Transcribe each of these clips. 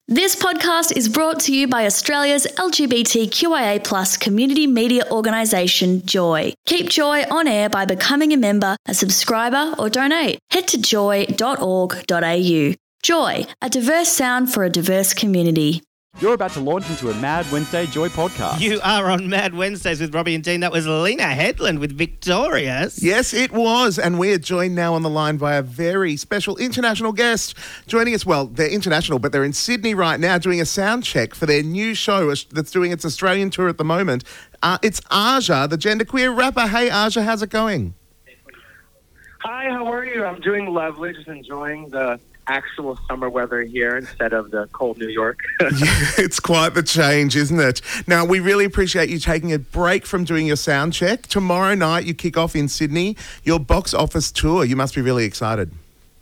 This podcast is brought to you by Australia's LGBTQIA+ community media organisation, Joy. Keep Joy on air by becoming a member, a subscriber or donate. Head to joy.org.au. Joy, a diverse sound for a diverse community. You're about to launch into a Mad Wednesday Joy podcast. You are on Mad Wednesdays with Robbie and Dean. That was Lena Headland with Victorious. Yes, it was. And we are joined now on the line by a very special international guest joining us. Well, they're international, but they're in Sydney right now doing a sound check for their new show that's doing its Australian tour at the moment. It's Aja, the genderqueer rapper. Hey, Aja, how's it going? Hi, how are you? I'm doing lovely, just enjoying the actual summer weather here instead of the cold New York. It's quite the change, isn't it? Now, we really appreciate you taking a break from doing your sound check. Tomorrow night, you kick off in Sydney, your box office tour. You must be really excited.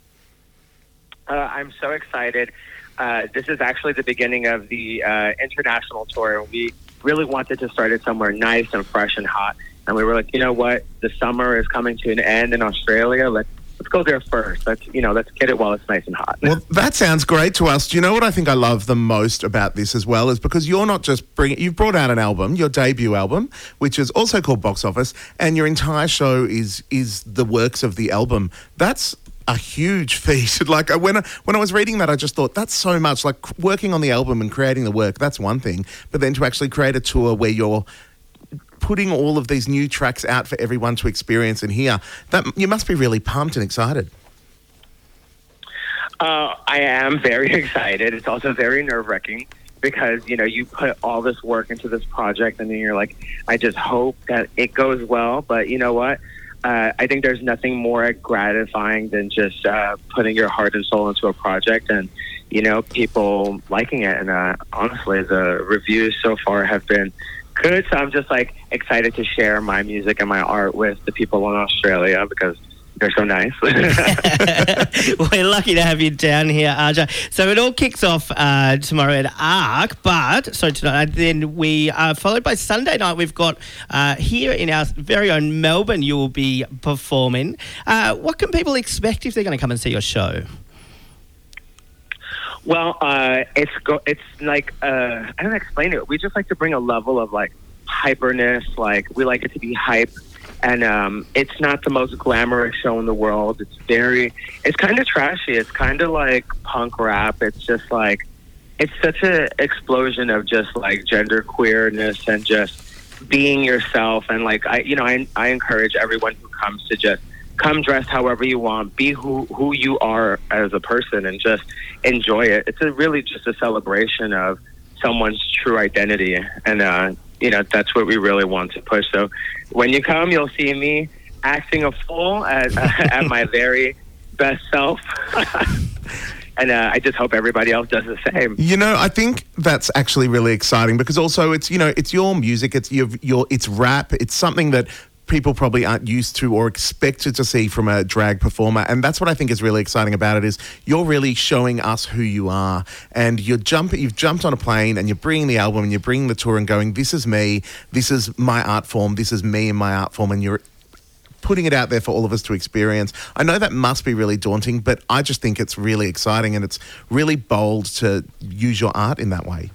I'm so excited. This is actually the beginning of the international tour. We really wanted to start it somewhere nice and fresh and hot. And we were like, you know what? The summer is coming to an end in Australia. Let's go there first. Let's get it while it's nice and hot. Well, that sounds great to us. Do you know what I think I love the most about this as well is because you're not just you've brought out an album, your debut album, which is also called Box Office, and your entire show is the works of the album. That's a huge feat. Like when I was reading that, I just thought that's so much. Like working on the album and creating the work, that's one thing. But then to actually create a tour where you're putting all of these new tracks out for everyone to experience and hear, that you must be really pumped and excited. I am very excited. It's also very nerve-wracking because, you put all this work into this project and then you're like, I just hope that it goes well. But you know what? I think there's nothing more gratifying than just putting your heart and soul into a project and, people liking it. And honestly, the reviews so far have been good, so I'm just excited to share my music and my art with the people in Australia because they're so nice. We're lucky to have you down here, Aja. So it all kicks off tomorrow at ARC, but so tonight, then we are followed by Sunday night. We've got here in our very own Melbourne. You will be performing. What can people expect if they're going to come and see your show? Well, it's like I don't explain it. We just like to bring a level of hyperness. We like it to be hype, and it's not the most glamorous show in the world. It's kind of trashy. It's kind of like punk rap. It's just it's such an explosion of just gender queerness and just being yourself. And I encourage everyone who comes to just come dressed however you want, be who you are as a person, and just enjoy it. It's really just a celebration of someone's true identity, and that's what we really want to push. So when you come, you'll see me acting a fool at my very best self. And I just hope everybody else does the same. I think that's actually really exciting because also it's it's your music, it's rap, it's something that people probably aren't used to or expected to see from a drag performer. And that's what I think is really exciting about it is you're really showing us who you are. And you've jumped on a plane and you're bringing the album and you're bringing the tour and going, this is me, this is my art form, this is me and my art form. And you're putting it out there for all of us to experience. I know that must be really daunting, but I just think it's really exciting and it's really bold to use your art in that way.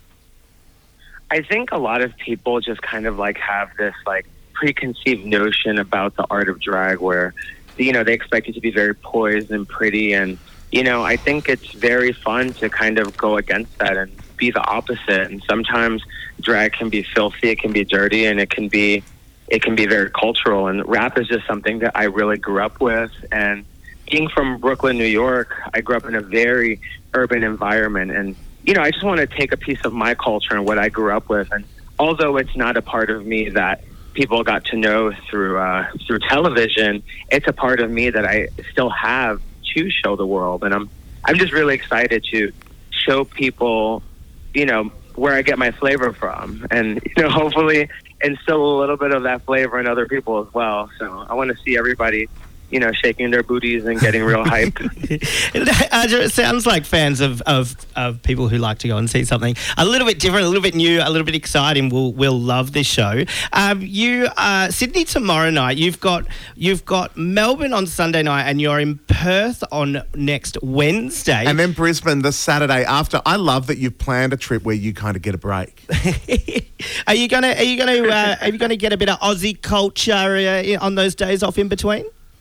I think a lot of people just kind of have this preconceived notion about the art of drag where, they expect it to be very poised and pretty. And, I think it's very fun to kind of go against that and be the opposite. And sometimes drag can be filthy, it can be dirty, and it can be very cultural. And rap is just something that I really grew up with. And being from Brooklyn, New York, I grew up in a very urban environment. And, I just want to take a piece of my culture and what I grew up with. And although it's not a part of me that people got to know through television, it's a part of me that I still have to show the world. And I'm just really excited to show people, where I get my flavor from, and hopefully instill a little bit of that flavor in other people as well. So I want to see everybody shaking their booties and getting real hyped. It sounds like fans of people who like to go and see something a little bit different, a little bit new, a little bit exciting will love this show. You Sydney tomorrow night. You've got Melbourne on Sunday night, and you're in Perth on next Wednesday, and then Brisbane the Saturday after. I love that you've planned a trip where you kind of get a break. Are you gonna get a bit of Aussie culture on those days off in between?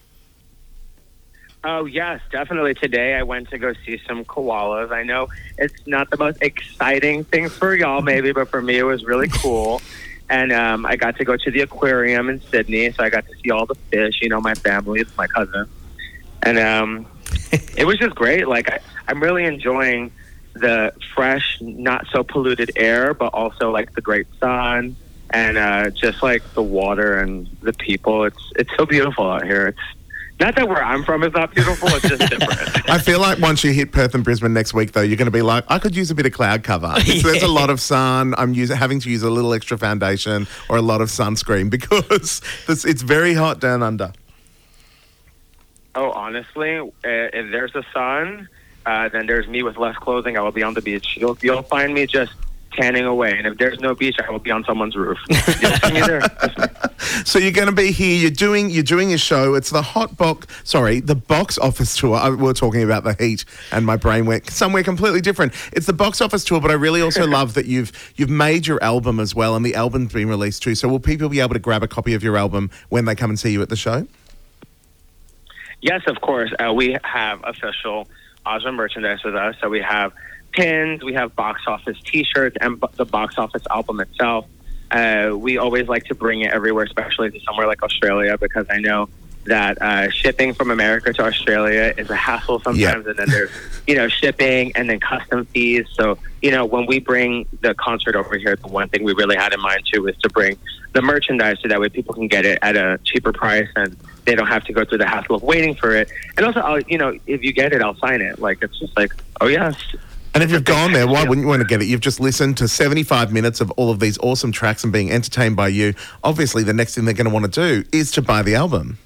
Oh, yes, definitely. Today I went to go see some koalas. I know it's not the most exciting thing for y'all maybe, but for me it was really cool. And I got to go to the aquarium in Sydney, so I got to see all the fish, my family, it's my cousin. And it was just great. Like, I'm really enjoying the fresh, not so polluted air, but also like the great sun and just like the water and the people. It's so beautiful out here. It's not that where I'm from is not beautiful, it's just different. I feel like once you hit Perth and Brisbane next week, though, you're going to be like, I could use a bit of cloud cover. So there's a lot of sun. I'm having to use a little extra foundation or a lot of sunscreen because it's very hot down under. Oh, honestly, if there's a sun, then there's me with less clothing. I will be on the beach. You'll find me just tanning away, and if there's no beach, I will be on someone's roof. You'll see me there. So you're going to be here. You're doing your show. It's the box office tour. We were talking about the heat, and my brain went somewhere completely different. It's the box office tour, but I really also love that you've made your album as well, and the album's been released too. So will people be able to grab a copy of your album when they come and see you at the show? Yes, of course. We have official Aja merchandise with us. So we have pins, we have box office T-shirts, and the box office album itself. We always like to bring it everywhere, especially to somewhere like Australia, because I know that shipping from America to Australia is a hassle sometimes, and then there's shipping and then custom fees. So when we bring the concert over here, the one thing we really had in mind too is to bring the merchandise so that way people can get it at a cheaper price and they don't have to go through the hassle of waiting for it. And also, if you get it, I'll sign it. Like, it's just like, oh yes. And if you've gone there, why wouldn't you want to get it? You've just listened to 75 minutes of all of these awesome tracks and being entertained by you. Obviously, the next thing they're going to want to do is to buy the album.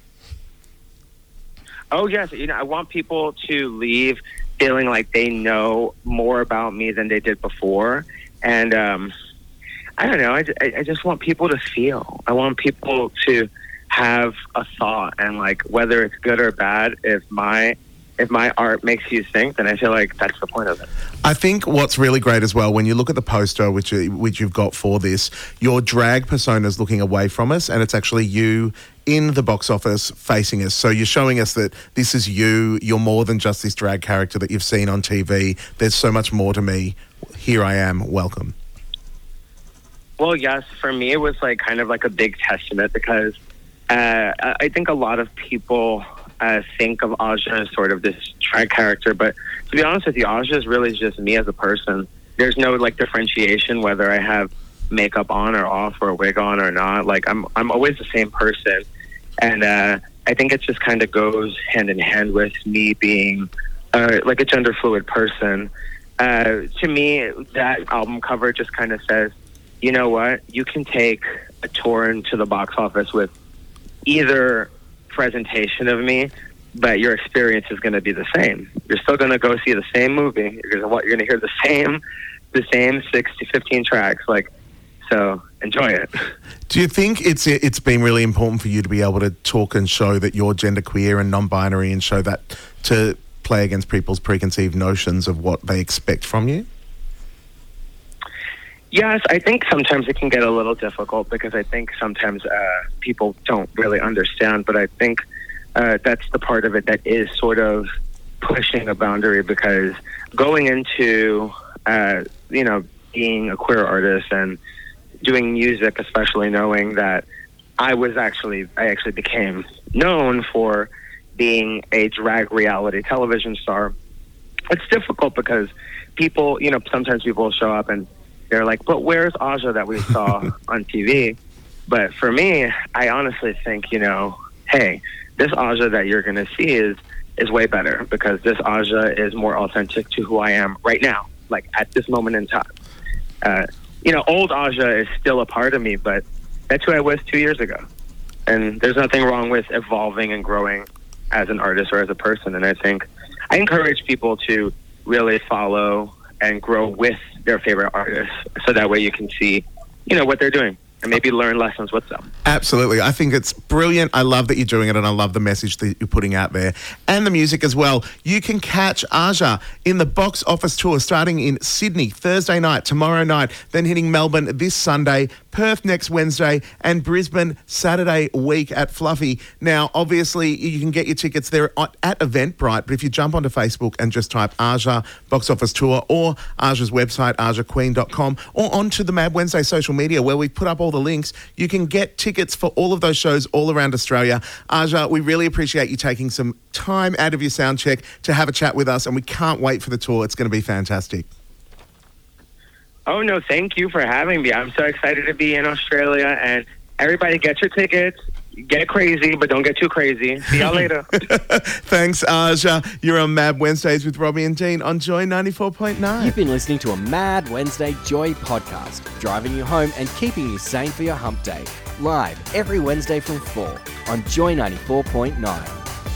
Oh, yes. I want people to leave feeling like they know more about me than they did before. And I don't know. I just want people to feel. I want people to have a thought, and like whether it's good or bad, if my art makes you think, then I feel like that's the point of it. I think what's really great as well, when you look at the poster which you've got for this, your drag persona is looking away from us, and it's actually you in the box office facing us. So you're showing us that this is you. You're more than just this drag character that you've seen on TV. There's so much more to me. Here I am. Welcome. Well, yes, for me it was like kind of like a big testament because I think a lot of people think of Aja as sort of this drag character, but to be honest with you, Aja is really just me as a person. There's no like differentiation whether I have makeup on or off or a wig on or not. Like I'm always the same person, and I think it just kind of goes hand in hand with me being like a gender fluid person. To me, that album cover just kind of says, you know what, you can take a tour into the box office with either presentation of me, but your experience is going to be the same. You're still going to go see the same movie. You're going to hear the same 6 to 15 tracks. Like, so enjoy it. Do you think it's been really important for you to be able to talk and show that you're genderqueer and non-binary, and show that to play against people's preconceived notions of what they expect from you? Yes, I think sometimes it can get a little difficult because I think sometimes people don't really understand, but I think that's the part of it that is sort of pushing a boundary, because going into, being a queer artist and doing music, especially knowing that I actually became known for being a drag reality television star, it's difficult because people, sometimes people will show up and they're like, but where's Aja that we saw on TV? But for me, I honestly think, hey, this Aja that you're going to see is way better, because this Aja is more authentic to who I am right now, like at this moment in time. Old Aja is still a part of me, but that's who I was 2 years ago. And there's nothing wrong with evolving and growing as an artist or as a person. And I encourage people to really follow and grow with their favorite artists, so that way you can see, what they're doing and maybe learn lessons with them. Absolutely. I think it's brilliant. I love that you're doing it, and I love the message that you're putting out there and the music as well. You can catch Aja in the Box Office Tour starting in Sydney Thursday night, tomorrow night, then hitting Melbourne this Sunday, Perth next Wednesday, and Brisbane Saturday week at Fluffy. Now, obviously, you can get your tickets there at Eventbrite, but if you jump onto Facebook and just type Aja Box Office Tour or Aja's website, ajaqueen.com, or onto the Mad Wednesday social media where we put up all the links, you can get tickets for all of those shows all around Australia. Aja, we really appreciate you taking some time out of your sound check to have a chat with us, and we can't wait for the tour. It's going to be fantastic. Oh, no, thank you for having me. I'm so excited to be in Australia, and everybody get your tickets. Get crazy, but don't get too crazy. See y'all later. Thanks, Aja. You're on Mad Wednesdays with Robbie and Dean on Joy 94.9. You've been listening to a Mad Wednesday Joy podcast, driving you home and keeping you sane for your hump day. Live every Wednesday from 4 on Joy 94.9.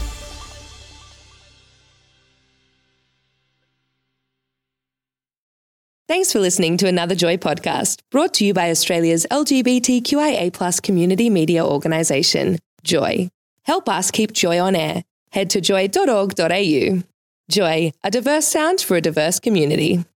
Thanks for listening to another Joy podcast, brought to you by Australia's LGBTQIA+ community media organisation, Joy. Help us keep Joy on air. Head to joy.org.au. Joy, a diverse sound for a diverse community.